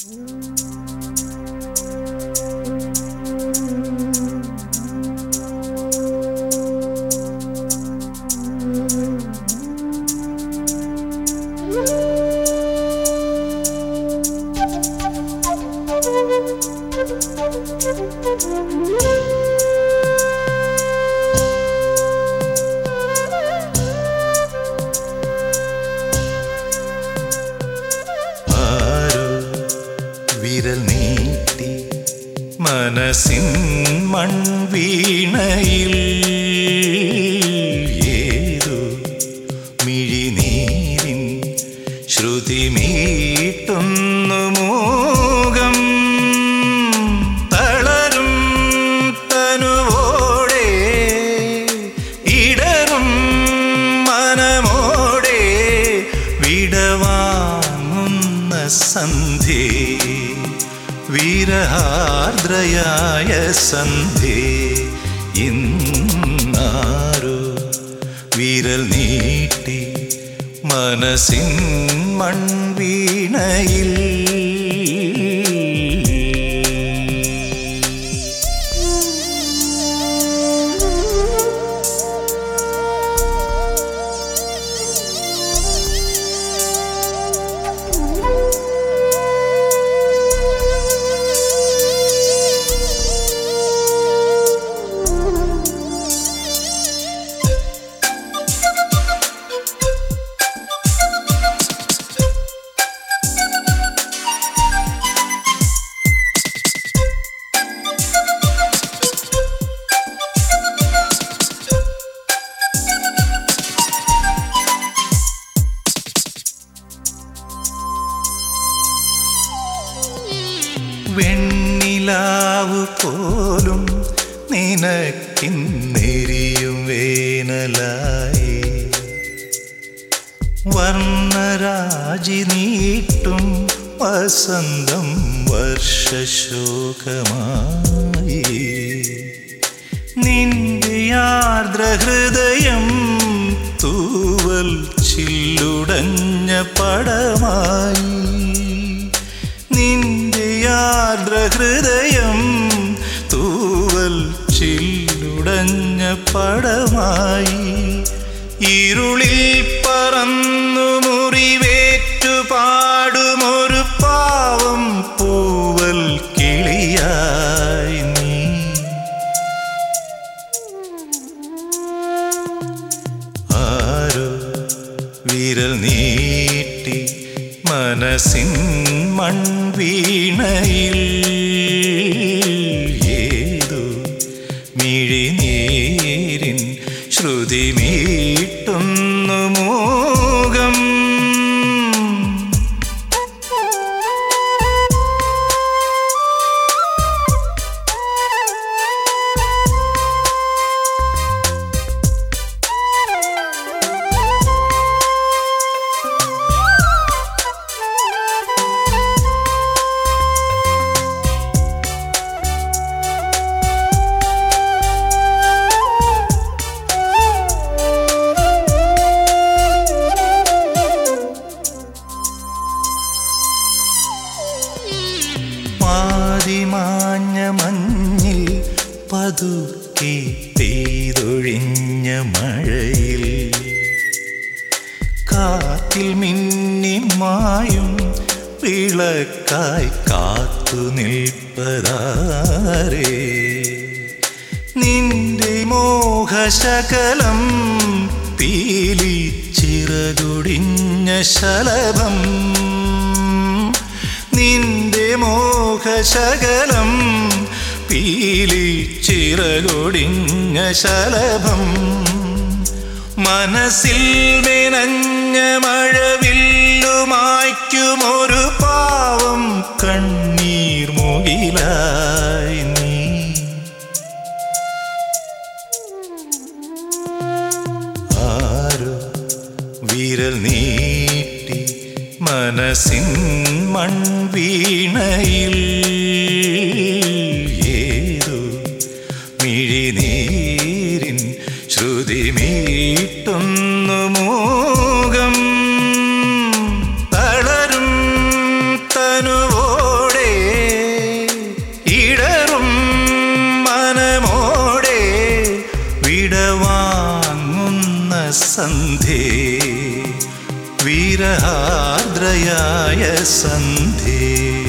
വിരൽ നീട്ടി മനസ്സിൻ മൺവീണയിൽ ഏതോ മിഴിനീരിൻ ശ്രുതി മീട്ടുന്നു മോകം തളരും തനുവോടെ ഇടറും മനമോടെ വിടവാങ്ങുന്ന സന്ധ്യേ വിരഹാർദ്രയായ സന്ധ്യേ ഇന്നാരോ വിരൽ നീട്ടി മനസ്സിൻ മൺവീണയിൽ വെണ്ണിലാവു പോലും നിനക്കിന്നെരിയും വേനലായി വർണ്ണരാജി നീട്ടും വസന്തം വർഷശോകമായി നിന്റെ ആർദ്രഹൃദയം തൂവൽ ചില്ലുടഞ്ഞ പടമായി നിന്റെ ആർദ്രഹൃദയം തൂവൽ ചില്ലുടഞ്ഞ പടമായി ഇരുളിൽ പറന്നു മുറിവേറ്റു പാടുമൊരു പാവം പൂവൽ കിളിയായി നീ ആരോ വിരൽ നീട്ടി മനസ്സിൻ മൺവീണയിൽ ഏതോ മിഴിനീരിൻ ശ്രുതി മീട്ടുന്നു മോകം മാഞ്ഞ മഞ്ഞിൽ പതുക്കെ പെയ്തൊഴിഞ്ഞ മഴയിൽ കാറ്റിൽ മിന്നി മായും വിളക്കായി കാത്തു നിൽപ്പതാരേ നിന്റെ മോഹശകലം പീലി ചിറകുടിഞ്ഞ ശലഭം നിന്റെ മോഹശകലം പീലി ചിറകൊടിഞ്ഞ ശലഭം മനസ്സിൽ നനഞ്ഞ മഴവില്ലുമായ്ക്കുമൊരു പാവം കണ്ണീർ മുകിലായി നീ ആരോ വിരൽ നീട്ടി മനസ്സിൻ മൺവീണയിൽ ഏതോ മിഴിനീരിൻ ശ്രുതി മീട്ടുന്നു മോകം തളരും തനുവോടെ സന്ധ്യേ വീരഹാർദ്രയായ സന്ധ്യേ